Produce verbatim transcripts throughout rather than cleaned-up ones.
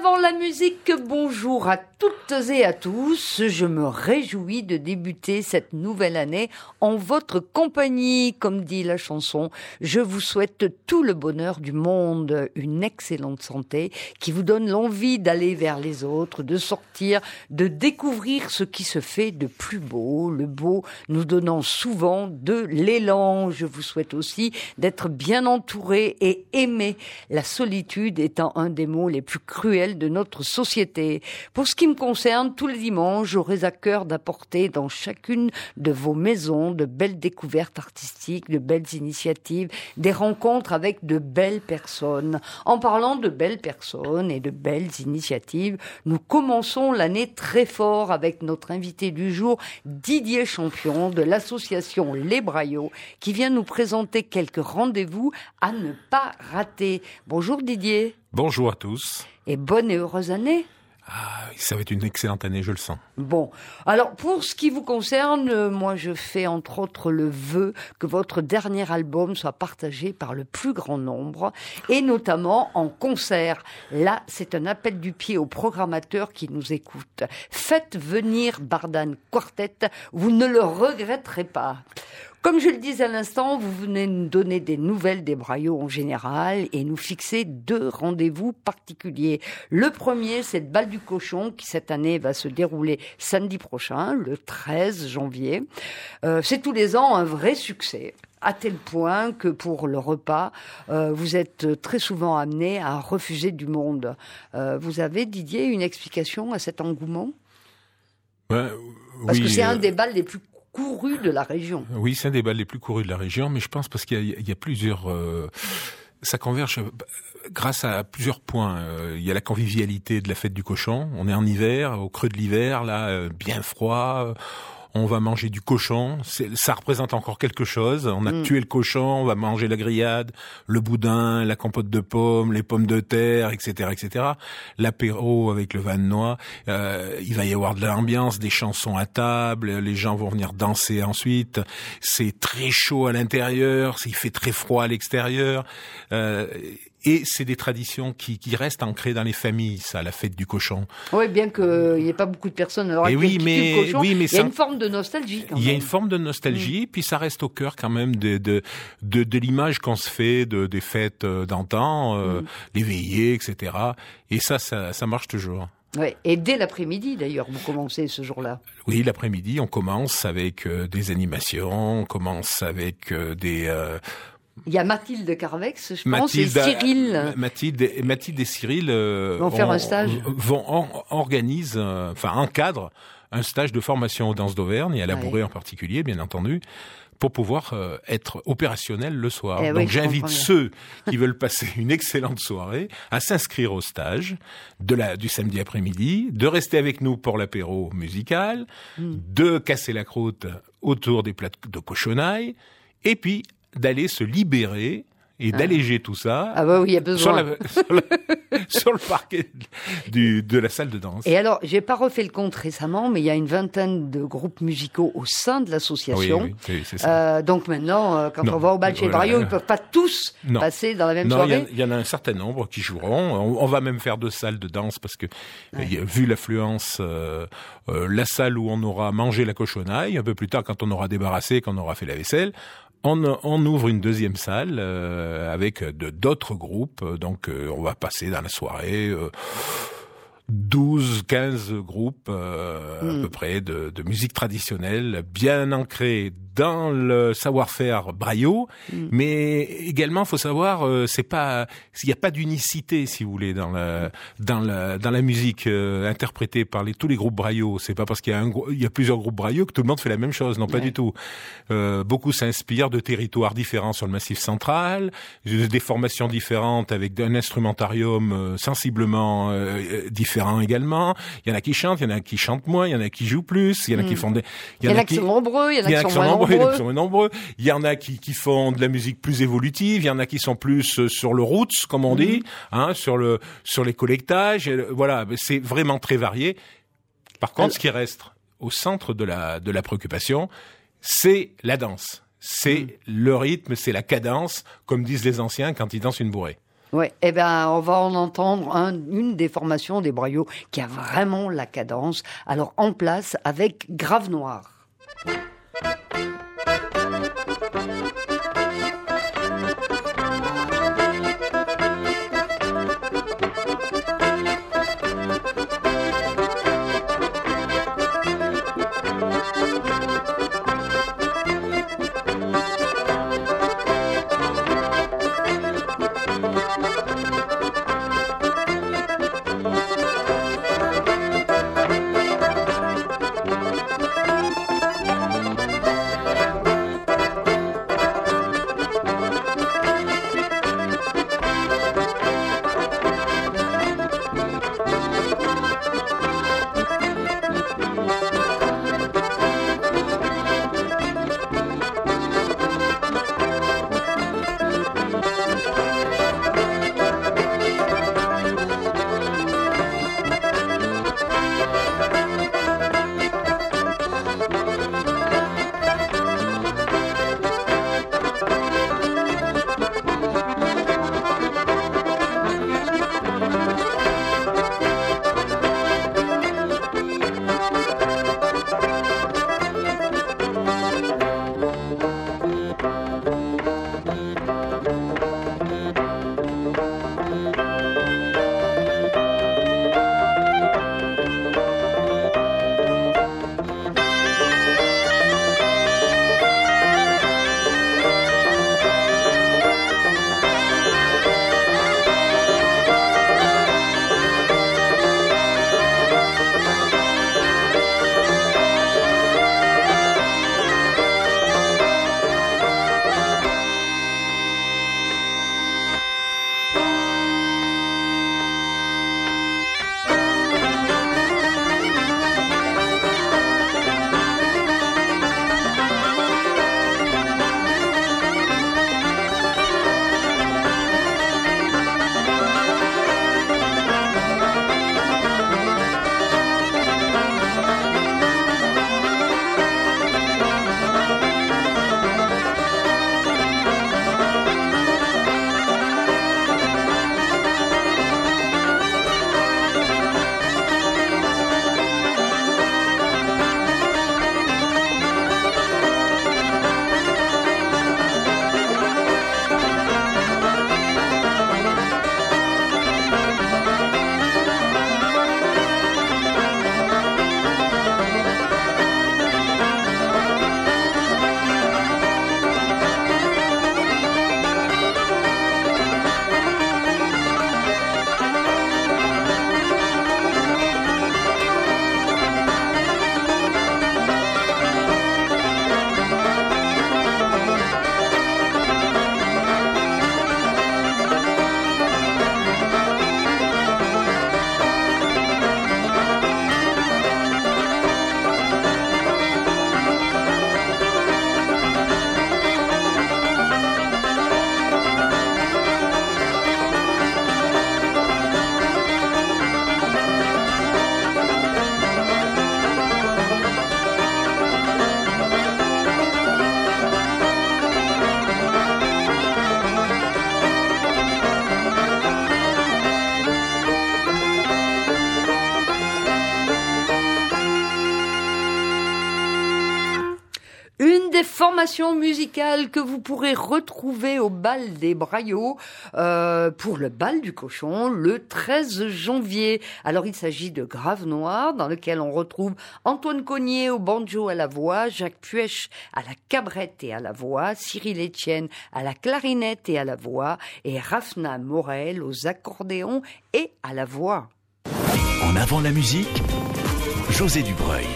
Avant la musique, bonjour à toutes et à tous. Je me réjouis de débuter cette nouvelle année en votre compagnie. Comme dit la chanson, je vous souhaite tout le bonheur du monde, une excellente santé qui vous donne l'envie d'aller vers les autres, de sortir, de découvrir ce qui se fait de plus beau. Le beau nous donnant souvent de l'élan. Je vous souhaite aussi d'être bien entouré et aimé. La solitude étant un des mots les plus cruels de notre société. Pour ce qui me concerne, tous les dimanches, j'aurai à cœur d'apporter dans chacune de vos maisons de belles découvertes artistiques, de belles initiatives, des rencontres avec de belles personnes. En parlant de belles personnes et de belles initiatives, nous commençons l'année très fort avec notre invité du jour, Didier Champion de l'association Les Braillots, qui vient nous présenter quelques rendez-vous à ne pas rater. Bonjour Didier. Bonjour à tous. Et bonne et heureuse année. Ah, ça va être une excellente année, je le sens. Bon, alors pour ce qui vous concerne, moi je fais entre autres le vœu que votre dernier album soit partagé par le plus grand nombre, et notamment en concert. Là, c'est un appel du pied aux programmateurs qui nous écoutent. Faites venir Bardan Quartet, vous ne le regretterez pas. Comme je le disais à l'instant, vous venez nous donner des nouvelles des Braillots en général et nous fixer deux rendez-vous particuliers. Le premier, c'est le bal du cochon qui cette année va se dérouler samedi prochain, le treize janvier. Euh, c'est tous les ans un vrai succès. À tel point que pour le repas, euh, vous êtes très souvent amené à refuser du monde. Euh, vous avez, Didier, une explication à cet engouement ? Ouais, Parce oui, que c'est euh... un des bals les plus couru de la région. Oui, c'est un des bals les plus courus de la région, mais je pense parce qu'il y a, il y a plusieurs... Euh, ça converge grâce à plusieurs points. Euh, il y a la convivialité de la fête du cochon. On est en hiver, au creux de l'hiver, là, euh, bien froid. On va manger du cochon, c'est, ça représente encore quelque chose. On a mmh. tué le cochon, on va manger la grillade, le boudin, la compote de pommes, les pommes de terre, et cetera, et cetera. L'apéro avec le vin de noix. Euh, il va y avoir de l'ambiance, des chansons à table. Les gens vont venir danser ensuite. C'est très chaud à l'intérieur, il fait très froid à l'extérieur. Euh, Et c'est des traditions qui, qui restent ancrées dans les familles, ça, la fête du cochon. Oui, bien qu'il n'y ait pas beaucoup de personnes alors et oui, mais, le cochon, oui, mais il y a ça, une forme de nostalgie quand il même. Il y a une forme de nostalgie, mmh. puis ça reste au cœur quand même de, de, de, de l'image qu'on se fait de, des fêtes d'antan, euh, mmh. les veillées, et cetera. Et ça, ça, ça marche toujours. Ouais. Et dès l'après-midi, d'ailleurs, vous commencez ce jour-là. Oui, l'après-midi, on commence avec euh, des animations, on commence avec euh, des... Euh, Il y a Mathilde Carvex, je Mathilde, pense, et Cyril. Mathilde, Mathilde et Cyril euh, vont faire on, un stage. Vont on, organisent, euh, enfin encadrent un stage de formation aux danses d'Auvergne et à la Bourrée en particulier, bien entendu, pour pouvoir euh, être opérationnel le soir. Eh Donc oui, j'invite ceux qui veulent passer une excellente soirée à s'inscrire au stage de la du samedi après-midi, de rester avec nous pour l'apéro musical, mm. de casser la croûte autour des plats de cochonaille, et puis d'aller se libérer et ah. d'alléger tout ça ah bah oui, il y a besoin. Sur, la, sur, la, sur le parquet du, de la salle de danse. Et alors, j'ai pas refait le compte récemment, mais il y a une vingtaine de groupes musicaux au sein de l'association. Oui, oui, c'est ça. Euh, donc maintenant, quand non, on va au bal chez voilà. Braillots, ils peuvent pas tous non. passer dans la même non, soirée. Il y, y en a un certain nombre qui joueront. On, on va même faire deux salles de danse parce que, ouais. y a, vu l'affluence, euh, euh, la salle où on aura mangé la cochonaille, un peu plus tard, quand on aura débarrassé, quand on aura fait la vaisselle, On, on ouvre une deuxième salle euh, avec de, d'autres groupes. Donc, euh, on va passer dans la soirée euh, douze, quinze groupes euh, mmh. à peu près de, de musique traditionnelle, bien ancrée dans le savoir-faire braillot, mmh. mais également, faut savoir, euh, c'est pas, il n'y a pas d'unicité, si vous voulez, dans la, dans la, dans la musique euh, interprétée par les, tous les groupes braillots. C'est pas parce qu'il y a un, il y a plusieurs groupes braillots que tout le monde fait la même chose. Non, ouais. pas du tout. Euh, beaucoup s'inspirent de territoires différents sur le Massif central, des formations différentes avec un instrumentarium euh, sensiblement euh, différent également. Il y en a qui chantent, il y en a qui chantent moins, il y en a qui jouent plus, il y en a mmh. qui font des, il y en a qui sont nombreux, il y en a qui sont moins nombreux. Il y en a qui sont nombreux. Il y en a qui, qui font de la musique plus évolutive. Il y en a qui sont plus sur le roots, comme on mmh. dit, hein, sur le, sur les collectages. Voilà. C'est vraiment très varié. Par contre, Alors... ce qui reste au centre de la, de la préoccupation, c'est la danse. C'est mmh. le rythme, c'est la cadence, comme disent les anciens quand ils dansent une bourrée. Ouais, eh ben, on va en entendre un, une des formations des Braillots qui a vraiment la cadence. Alors, en place avec Grave Noir. Formation musicale que vous pourrez retrouver au bal des Braillots euh, pour le bal du cochon le treize janvier. Alors il s'agit de Grave Noir dans lequel on retrouve Antoine Cognier au banjo à la voix, Jacques Puech à la cabrette et à la voix, Cyril Etienne à la clarinette et à la voix et Rafna Morel aux accordéons et à la voix. En avant la musique, José Dubreuil.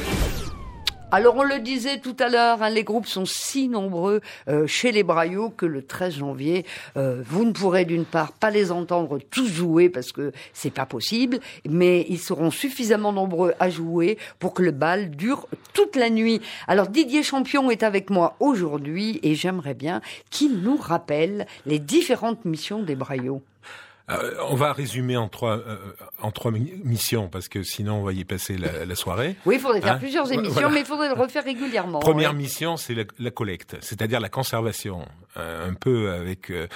Alors on le disait tout à l'heure, hein, les groupes sont si nombreux euh, chez les Braillots que le treize janvier, euh, vous ne pourrez d'une part pas les entendre tous jouer parce que c'est pas possible, mais ils seront suffisamment nombreux à jouer pour que le bal dure toute la nuit. Alors Didier Champion est avec moi aujourd'hui et j'aimerais bien qu'il nous rappelle les différentes missions des Braillots. Euh, on va résumer en trois euh, en trois missions parce que sinon on va y passer la, la soirée. Oui, il faudrait faire hein plusieurs émissions, voilà. Mais il faudrait le refaire régulièrement. Première ouais. mission, c'est la, la collecte, c'est-à-dire la conservation. Euh, un peu avec, euh,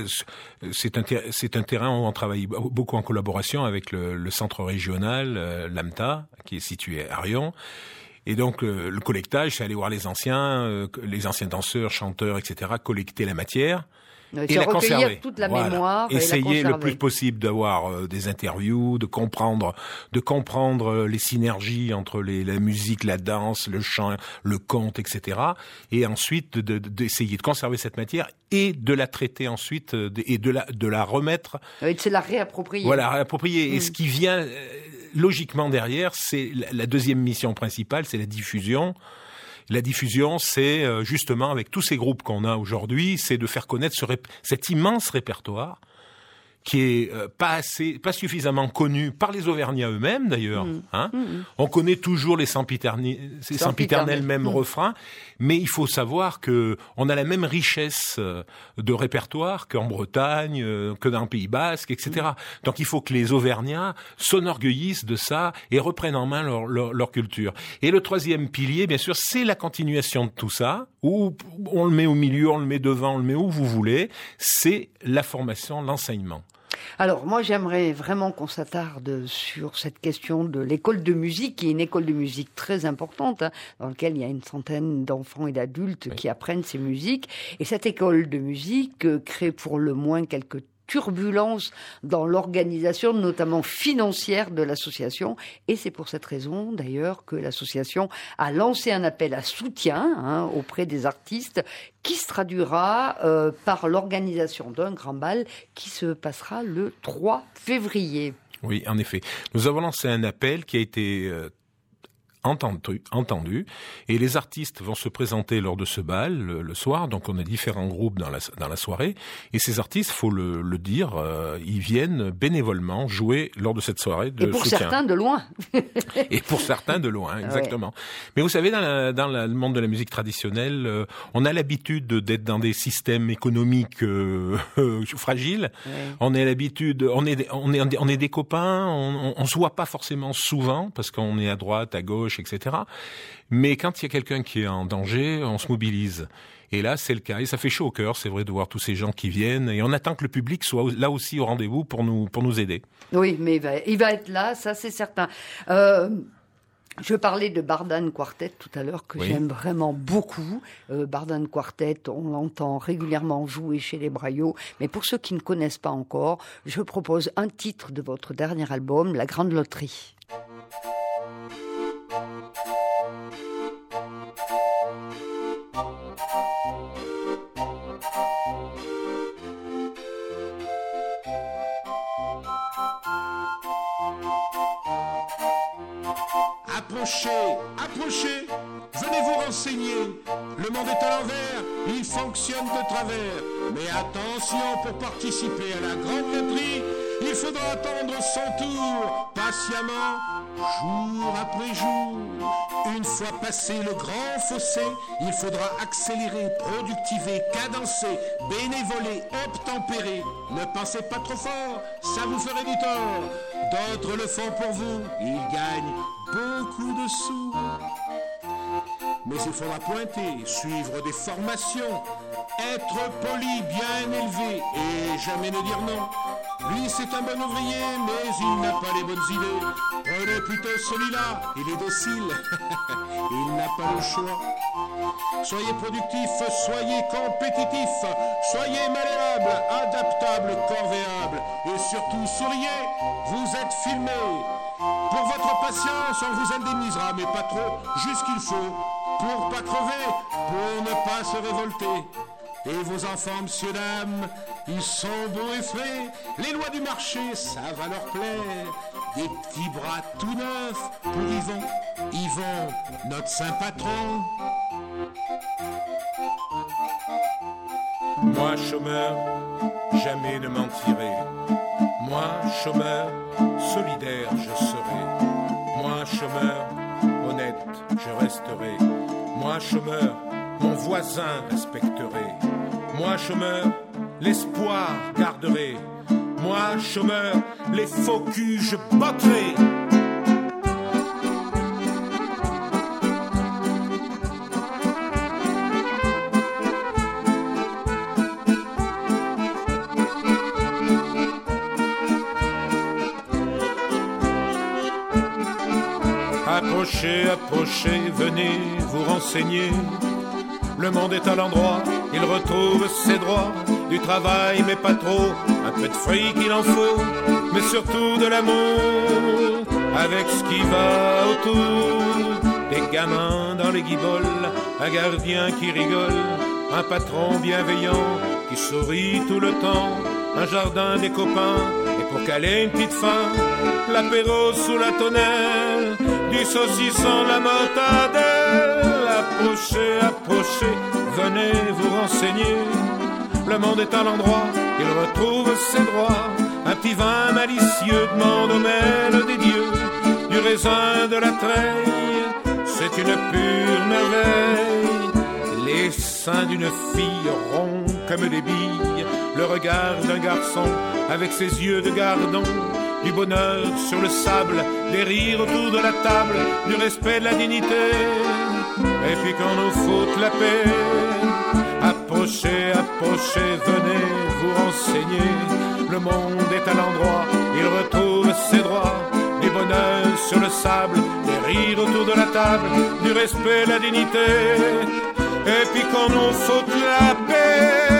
c'est un ter- c'est un terrain où on travaille beaucoup en collaboration avec le, le centre régional euh, l'AMTA qui est situé à Rion. Et donc euh, le collectage, c'est aller voir les anciens, euh, les anciens danseurs, chanteurs, et cetera, collecter la matière. Et la conserver. Toute la voilà. mémoire. Essayer et la le plus possible d'avoir euh, des interviews, de comprendre, de comprendre euh, les synergies entre les, la musique, la danse, le chant, le conte, et cetera. Et ensuite de, de, d'essayer de conserver cette matière et de la traiter ensuite euh, et de la de la remettre. Et de se la réapproprier. Voilà, réapproprier. Mmh. Et ce qui vient euh, logiquement derrière, c'est la, la deuxième mission principale, c'est la diffusion. La diffusion, c'est euh, justement, avec tous ces groupes qu'on a aujourd'hui, c'est de faire connaître ce rép- cet immense répertoire qui est euh, pas assez, pas suffisamment connu par les Auvergnats eux-mêmes d'ailleurs. Mmh. Hein mmh. On connaît toujours les sempiternels, ces sempiternels mêmes mmh. refrains, mais il faut savoir que on a la même richesse de répertoire qu'en Bretagne, euh, que dans le Pays Basque, et cetera. Mmh. Donc il faut que les Auvergnats s'enorgueillissent de ça et reprennent en main leur, leur, leur culture. Et le troisième pilier, bien sûr, c'est la continuation de tout ça, où on le met au milieu, on le met devant, on le met où vous voulez. C'est la formation, l'enseignement. Alors, moi, j'aimerais vraiment qu'on s'attarde sur cette question de l'école de musique, qui est une école de musique très importante, hein, dans laquelle il y a une centaine d'enfants et d'adultes oui. qui apprennent ces musiques. Et cette école de musique euh, crée pour le moins quelques turbulence dans l'organisation, notamment financière de l'association. Et c'est pour cette raison, d'ailleurs, que l'association a lancé un appel à soutien hein, auprès des artistes qui se traduira euh, par l'organisation d'un grand bal qui se passera le trois février. Oui, en effet. Nous avons lancé un appel qui a été euh, entendu, entendu, et les artistes vont se présenter lors de ce bal le, le soir. Donc on a différents groupes dans la dans la soirée, et ces artistes, faut le, le dire, euh, ils viennent bénévolement jouer lors de cette soirée de soutien. Et pour soutien. certains de loin. Et pour certains de loin, exactement. Ouais. Mais vous savez, dans, la, dans la, le monde de la musique traditionnelle, euh, on a l'habitude d'être dans des systèmes économiques euh, fragiles. Ouais. On a l'habitude, on est on est on est des copains, on, on, on se voit pas forcément souvent parce qu'on est à droite, à gauche, et cetera. Mais quand il y a quelqu'un qui est en danger, on se mobilise. Et là, c'est le cas. Et ça fait chaud au cœur, c'est vrai, de voir tous ces gens qui viennent. Et on attend que le public soit là aussi au rendez-vous pour nous, pour nous aider. Oui, mais il va, il va être là, ça c'est certain. Euh... Je parlais de Bardan Quartet tout à l'heure, que oui. j'aime vraiment beaucoup. Euh, Bardan Quartet, on l'entend régulièrement jouer chez les Braillots. Mais pour ceux qui ne connaissent pas encore, je propose un titre de votre dernier album, La Grande Loterie. Approchez, approchez, venez vous renseigner. Le monde est à l'envers, il fonctionne de travers. Mais attention, pour participer à la grande loterie, il faudra attendre son tour, patiemment, jour après jour. Une fois passé le grand fossé, il faudra accélérer, productiver, cadencer, bénévoler, obtempérer. Ne pensez pas trop fort, ça vous ferait du tort. D'autres le font pour vous, ils gagnent beaucoup de sous. Mais il faudra pointer, suivre des formations, être poli, bien élevé et jamais ne dire non. Lui c'est un bon ouvrier, mais il n'a pas les bonnes idées. Prenez plutôt celui-là, il est docile, il n'a pas le choix. Soyez productif, soyez compétitif, soyez malléable, adaptable, corvéable et surtout souriez, vous êtes filmé. Pour votre patience, on vous indemnisera, mais pas trop, juste ce qu'il faut, pour pas crever, pour ne pas se révolter. Et vos enfants, messieurs, dames, ils sont beaux et frais, les lois du marché, ça va leur plaire. Des petits bras tout neufs pour Yvon, Yvon, notre saint patron. Moi, chômeur, jamais ne mentirai. Moi, chômeur, solidaire je serai. Moi, chômeur, honnête je resterai. Moi, chômeur, mon voisin respecterai. Moi, chômeur, l'espoir garderai. Moi, chômeur, les faux culs, je botterai. Approchez, approchez, venez vous renseigner. Le monde est à l'endroit, il retrouve ses droits. Du travail mais pas trop, un peu de fric il en faut, mais surtout de l'amour, avec ce qui va autour. Des gamins dans les guiboles, un gardien qui rigole, un patron bienveillant qui sourit tout le temps, un jardin des copains, et pour caler une petite faim, l'apéro sous la tonnelle, du saucisson, la mortadelle. Approchez, approchez, venez vous renseigner. Le monde est à l'endroit, il retrouve ses droits. Un petit vin malicieux demande au maître des dieux du raisin de la treille, c'est une pure merveille. Les seins d'une fille ronds comme des billes, le regard d'un garçon avec ses yeux de gardon, du bonheur sur le sable, des rires autour de la table, du respect de la dignité, et puis qu'on nous foute la paix. Approchez, approchez, venez vous renseigner. Le monde est à l'endroit, il retrouve ses droits. Du bonheur sur le sable, des rires autour de la table, du respect, la dignité, et puis qu'on nous foute la paix.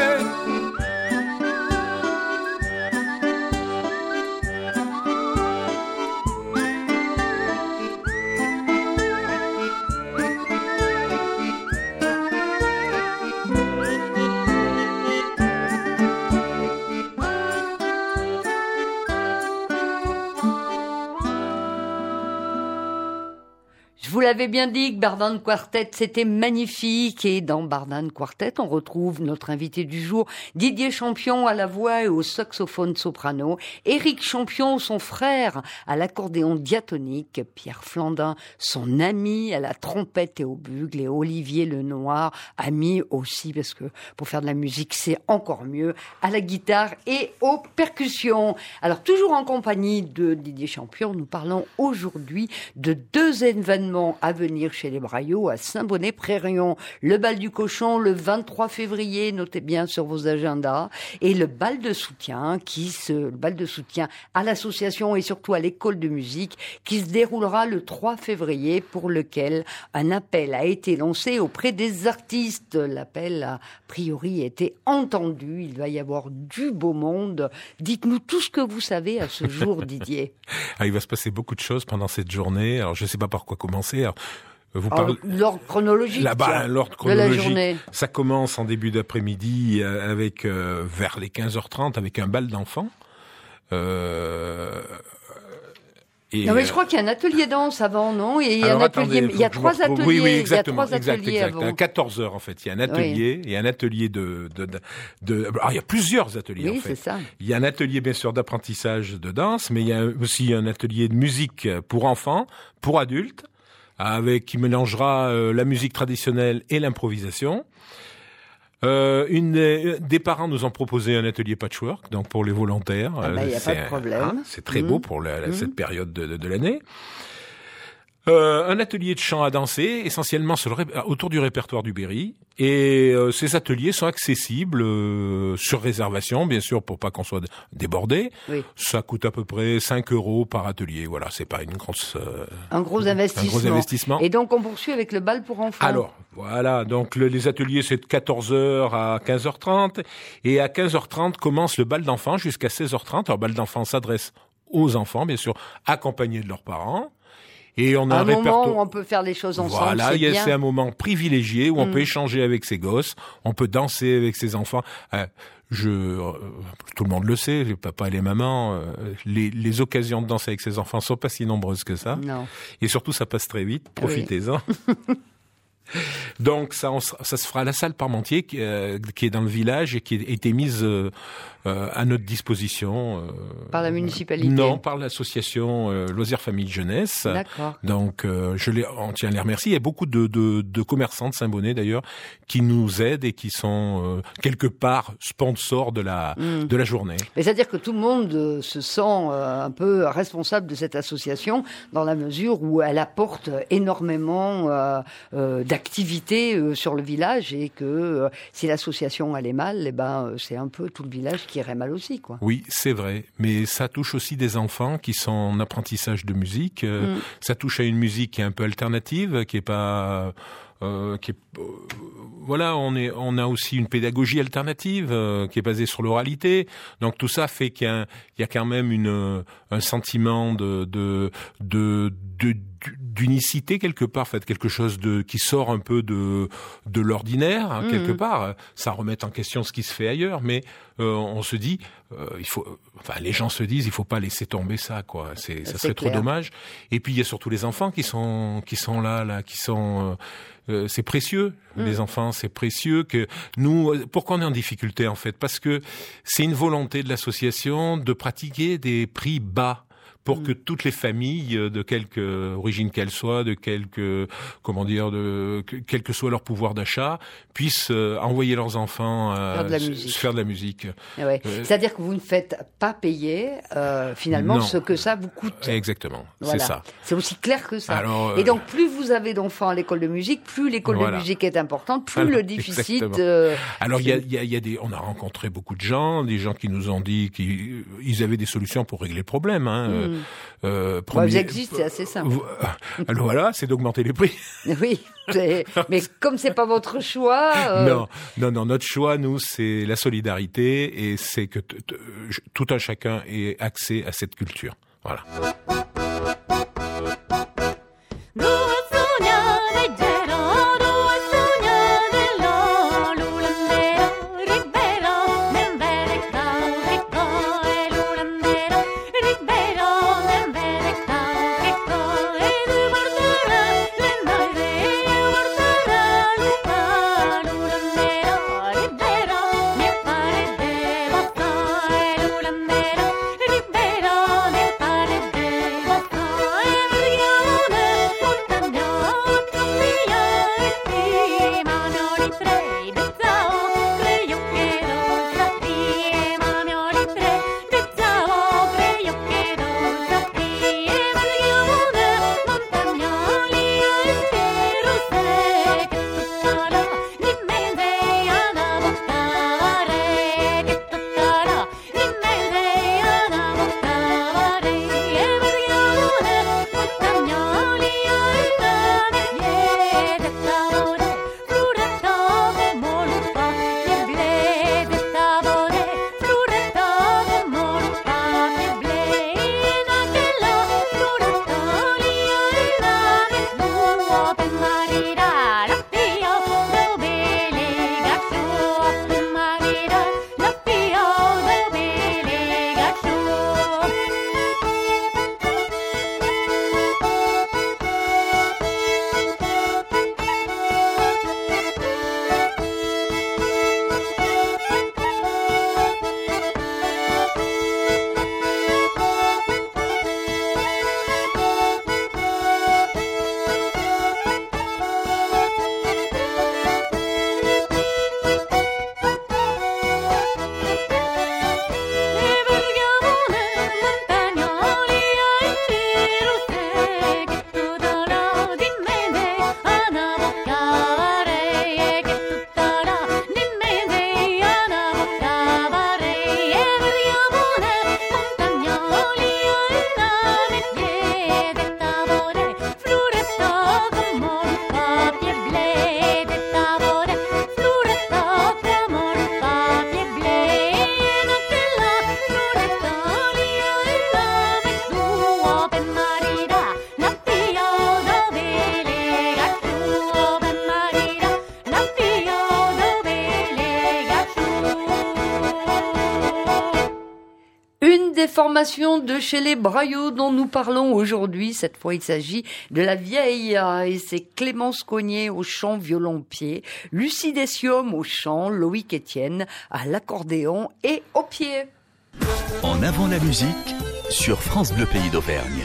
Vous l'avez bien dit que Bardan Quartet, c'était magnifique. Et dans Bardan Quartet, on retrouve notre invité du jour, Didier Champion à la voix et au saxophone soprano, Éric Champion, son frère, à l'accordéon diatonique, Pierre Flandin, son ami à la trompette et au bugle, et Olivier Lenoir, ami aussi, parce que pour faire de la musique, c'est encore mieux, à la guitare et aux percussions. Alors, toujours en compagnie de Didier Champion, nous parlons aujourd'hui de deux événements à venir chez les Braillots à Saint-Bonnet-Prérion. Le bal du cochon le vingt-trois février, notez bien sur vos agendas, et le bal de soutien qui se, le bal de soutien à l'association et surtout à l'école de musique qui se déroulera le trois février, pour lequel un appel a été lancé auprès des artistes. L'appel a priori été entendu. Il va y avoir du beau monde. Dites-nous tout ce que vous savez à ce jour, Didier. Ah, il va se passer beaucoup de choses pendant cette journée. Alors, je ne sais pas par quoi commencer. Alors, vous parlez... L'ordre chronologique, Là-bas, l'ordre chronologique de la journée. Ça commence en début d'après-midi avec euh, vers les quinze heures trente avec un bal d'enfants. Euh... Et non mais je crois qu'il y a un atelier danse avant, non? Et il y a alors, un atelier, attendez, il y a trois retrouve... ateliers, oui, oui, exactement, il y a trois exact, ateliers exact. avant. À quatorze heures en fait, il y a un atelier, oui. Il y a un atelier de, de, de, de... alors il y a plusieurs ateliers oui, en fait. C'est ça. Il y a un atelier bien sûr d'apprentissage de danse, mais il y a aussi un atelier de musique pour enfants, pour adultes, avec qui mélangera euh, la musique traditionnelle et l'improvisation. Euh, une des, des parents nous ont proposé un atelier patchwork, donc pour les volontaires. Ah bah, y a pas de problème. Hein, c'est très mmh. beau pour la, la, mmh. cette période de, de, de l'année. Euh, un atelier de chant à danser, essentiellement sur le, autour du répertoire du Berry. Et euh, ces ateliers sont accessibles euh, sur réservation, bien sûr, pour pas qu'on soit débordé. Oui. Ça coûte à peu près cinq euros par atelier. Voilà, c'est pas une grosse... Euh, un gros investissement. Un gros investissement. Et donc, on poursuit avec le bal pour enfants. Alors, voilà. Donc, le, les ateliers, c'est de quatorze heures à quinze heures trente. Et à quinze heures trente commence le bal d'enfants jusqu'à seize heures trente. Alors, le bal d'enfants s'adresse aux enfants, bien sûr, accompagnés de leurs parents. Et on a un, un répertoire moment où on peut faire les choses ensemble. Voilà, c'est, bien. c'est un moment privilégié où on mmh. peut échanger avec ses gosses, on peut danser avec ses enfants. Euh, je, euh, tout le monde le sait, les papas et les mamans, euh, les, les occasions de danser avec ses enfants sont pas si nombreuses que ça. Non. Et surtout, ça passe très vite. Profitez-en. Oui. Donc ça, on, ça se fera à la salle Parmentier qui, euh, qui est dans le village et qui a été mise euh, euh, à notre disposition. Euh, par la municipalité? Non, par l'association euh, Loisirs Famille Jeunesse. D'accord. Donc euh, je les, on tient à les remercier. Il y a beaucoup de, de, de commerçants de Saint-Bonnet d'ailleurs qui nous aident et qui sont euh, quelque part sponsors de la mmh. de la journée. Mais c'est-à-dire que tout le monde euh, se sent euh, un peu responsable de cette association dans la mesure où elle apporte énormément euh, euh, d'activités euh, sur le village et que euh, si l'association allait mal, eh ben euh, c'est un peu tout le village qui irait mal aussi, quoi. Oui, c'est vrai, mais ça touche aussi des enfants qui sont en apprentissage de musique. Euh, mmh. Ça touche à une musique qui est un peu alternative, qui est pas Euh, qui est, euh, voilà, on est, on a aussi une pédagogie alternative euh, qui est basée sur l'oralité. Donc tout ça fait qu'il y a, il y a quand même une, un sentiment de, de, de, de d'unicité quelque part, fait quelque chose de qui sort un peu de de l'ordinaire hein, mmh. quelque part. Ça remet en question ce qui se fait ailleurs, mais euh, on se dit, euh, il faut, enfin les gens se disent, il faut pas laisser tomber ça, quoi. C'est, ça C'est serait clair. trop dommage. Et puis il y a surtout les enfants qui sont qui sont là, là, qui sont euh, euh, c'est précieux. Mmh. Les enfants, c'est précieux que nous. Pourquoi on est en difficulté en fait? Parce que c'est une volonté de l'association de pratiquer des prix bas. Pour mmh. que toutes les familles, de quelque origine qu'elles soient, de quelque, comment dire, de quel que soit leur pouvoir d'achat, puissent euh, envoyer leurs enfants euh, faire de la se, musique. se faire de la musique. Ouais. Euh, C'est-à-dire que vous ne faites pas payer euh, finalement non. ce que ça vous coûte. Exactement, voilà. c'est ça. C'est aussi clair que ça. Alors, euh... Et donc plus vous avez d'enfants à l'école de musique, plus l'école voilà. de musique est importante, plus Alors, le déficit. Euh, Alors il y a, y, a, y a des, on a rencontré beaucoup de gens, des gens qui nous ont dit qu'ils avaient des solutions pour régler le problème. Hein. Mmh. Euh, Premier... Bah, existe, c'est assez simple. Alors voilà, c'est d'augmenter les prix. Oui, mais comme c'est pas votre choix. Euh... Non, non, non. Notre choix, nous, c'est la solidarité et c'est que t- t- tout un chacun ait accès à cette culture. Voilà. des formations de chez les Braillots dont nous parlons aujourd'hui. Cette fois, il s'agit de la vieille et c'est Clémence Cognier au chant violon-pied, Lucie Dessium au chant, Loïc Etienne à l'accordéon et au pied. En avant la musique sur France Bleu Pays d'Auvergne.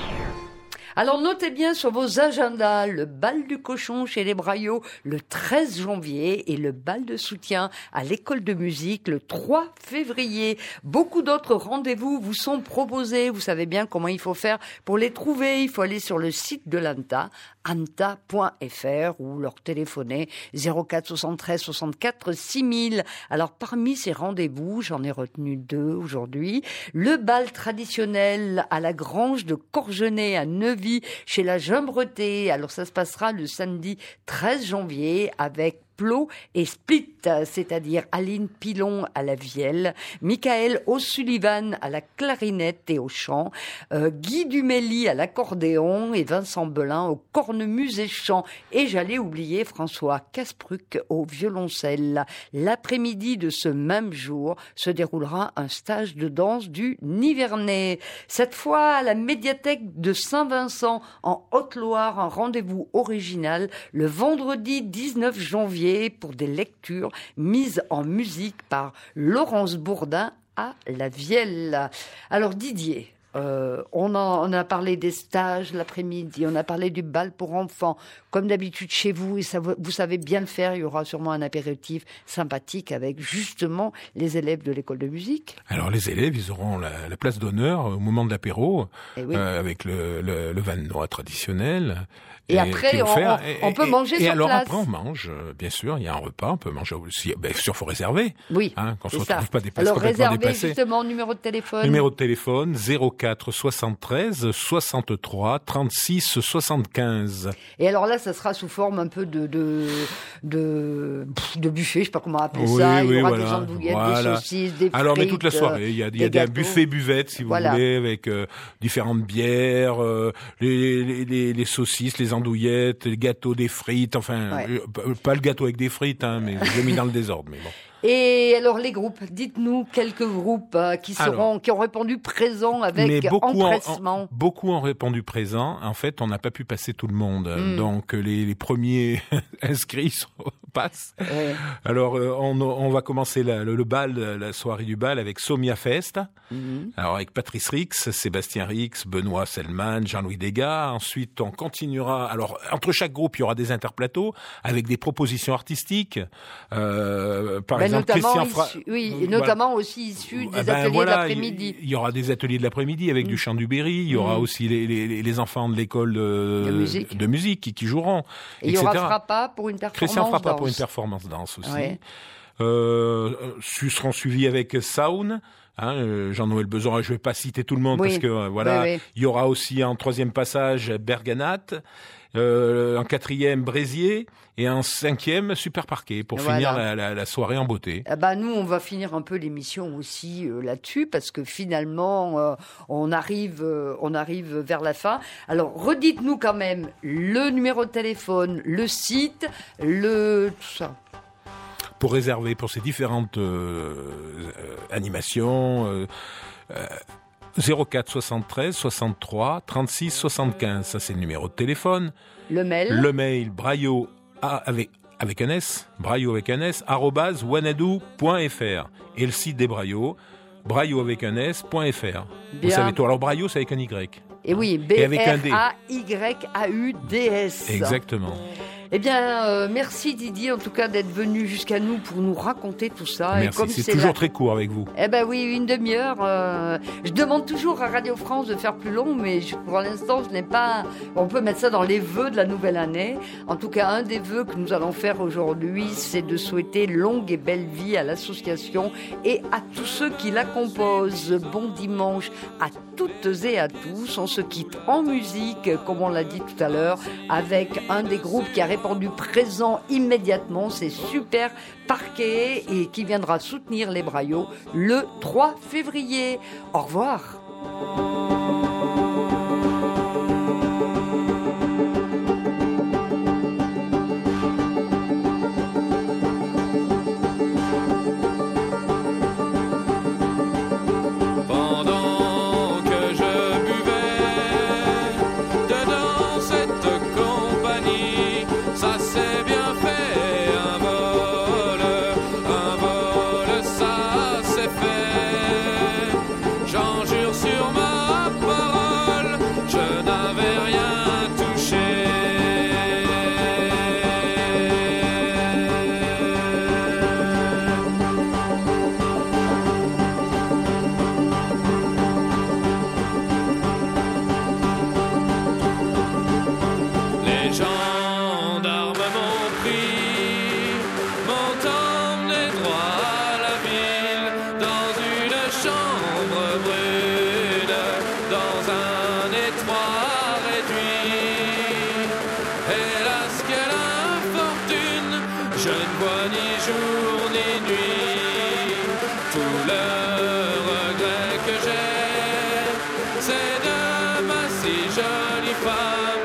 Alors notez bien sur vos agendas le bal du cochon chez les Braillots le treize janvier et le bal de soutien à l'école de musique le trois février. Beaucoup d'autres rendez-vous vous sont proposés. Vous savez bien comment il faut faire pour les trouver. Il faut aller sur le site de l'A N T A, anta point f r ou leur téléphoner zéro quatre soixante-treize soixante-quatre six mille. Alors parmi ces rendez-vous, j'en ai retenu deux aujourd'hui. Le bal traditionnel à la grange de Corgenay à Neuvy chez la Jumbreté. Alors ça se passera le samedi treize janvier avec Plot et Split, c'est-à-dire Aline Pilon à la vielle, Michael O'Sullivan à la clarinette et au chant, euh, Guy Dumély à l'accordéon et Vincent Belin au cornemuse et chant. Et j'allais oublier François Caspruc au violoncelle. L'après-midi de ce même jour se déroulera un stage de danse du Nivernais. Cette fois à la médiathèque de Saint-Vincent en Haute-Loire, un rendez-vous original le vendredi dix-neuf janvier pour des lectures mises en musique par Laurence Bourdin à la vielle. Alors Didier, euh, on, a, on a parlé des stages l'après-midi, on a parlé du bal pour enfants. Comme d'habitude chez vous, et ça, vous savez bien le faire, il y aura sûrement un apéritif sympathique avec justement les élèves de l'école de musique. Alors les élèves, ils auront la, la place d'honneur au moment de l'apéro, oui. euh, avec le, le, le vin noir traditionnel. Et, et après, on, on, on peut et, manger et sur alors place. Après, on mange, bien sûr, il y a un repas, on peut manger aussi. Bien sûr, faut réserver. Oui, hein, qu'on se ça. retrouve pas dépassé. Alors réservez justement numéro de téléphone. Numéro de téléphone zéro quatre soixante-treize soixante-trois trente-six soixante-quinze. Et alors là, ça sera sous forme un peu de de de, de buffet, je sais pas comment appeler oui, ça. Il oui, y aura voilà, des andouillettes, voilà. des saucisses, des frites. Alors, mais toute la soirée, il y a, il y a des buffets buvettes, si vous voilà. voulez, avec euh, différentes bières, euh, les, les, les, les saucisses, les andouillettes, les gâteaux, des frites, enfin, ouais. euh, pas le gâteau avec des frites, hein, mais j'ai mis dans le désordre, mais bon. Et alors les groupes, dites-nous quelques groupes euh, qui seront, alors, qui ont répondu présent avec empressement. En, en, beaucoup ont répondu présent. En fait, on n'a pas pu passer tout le monde, mm. donc les, les premiers inscrits sont, passent. Ouais. Alors euh, on, on va commencer la, le, le bal, la soirée du bal avec Somia Fest. Mm. Alors avec Patrice Rix, Sébastien Rix, Benoît Selman, Jean-Louis Degas. Ensuite, on continuera. Alors entre chaque groupe, il y aura des interplateaux avec des propositions artistiques. Euh, par ben exemple, notamment, Fra... issu, oui, et notamment voilà. aussi issus des ben ateliers voilà, de l'après-midi. Il y aura des ateliers de l'après-midi avec mmh. du chant du Berry. Il y aura mmh. aussi les, les, les enfants de l'école de, de musique, de musique qui, qui joueront. Et il y aura Frappa pour une performance Christian Frappa danse. pour une performance danse aussi. Ouais. Euh, seront suivis avec Saun. Hein, Jean-Noël Bezorat, je vais pas citer tout le monde oui. parce que euh, voilà, oui, oui. il y aura aussi en troisième passage Berganat, euh, en quatrième Brésier et en cinquième Super Parquet pour voilà. finir la, la, la soirée en beauté. Ah bah nous on va finir un peu l'émission aussi euh, là-dessus parce que finalement euh, on arrive euh, on arrive vers la fin. Alors redites-nous quand même le numéro de téléphone, le site, le tout ça. Pour réserver pour ces différentes euh, euh, animations, euh, euh, zéro quatre soixante-treize soixante-trois trente-six soixante-quinze, ça c'est le numéro de téléphone. Le mail. Le mail braillot avec avec un S, braillot avec un S, arobase wanadoo point f r et le site des Braillots, braillot avec un S point f r. Vous savez tout. Alors braillot c'est avec un Y. Et oui, B R A Y A U D S. Exactement. Eh bien, euh, merci Didier, en tout cas, d'être venu jusqu'à nous pour nous raconter tout ça. Merci, et comme c'est, c'est toujours la... très court avec vous. Eh ben oui, une demi-heure. Euh... Je demande toujours à Radio France de faire plus long, mais je... pour l'instant, je n'ai pas... On peut mettre ça dans les vœux de la nouvelle année. En tout cas, un des vœux que nous allons faire aujourd'hui, c'est de souhaiter longue et belle vie à l'association et à tous ceux qui la composent. Bon dimanche à toutes et à tous. On se quitte en musique, comme on l'a dit tout à l'heure, avec un des groupes qui a répondu présent immédiatement, c'est Super Parquet et qui viendra soutenir les Braillots le trois février. Au revoir. Pendant si jolie femme.